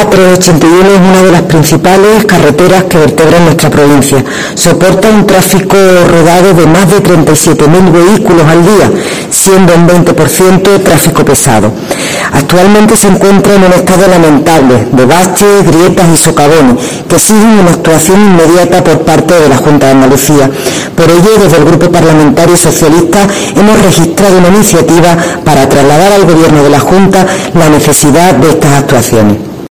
A381 es una de las principales carreteras que vertebran nuestra provincia. Soporta un tráfico rodado de más de 37.000 vehículos al día, siendo un 20% tráfico pesado. Actualmente se encuentra en un estado lamentable de baches, grietas y socavones, que exigen una actuación inmediata por parte de la Junta de Andalucía. Por ello, desde el Grupo Parlamentario Socialista hemos registrado una iniciativa para trasladar al Gobierno de la Junta la necesidad de estas actuaciones.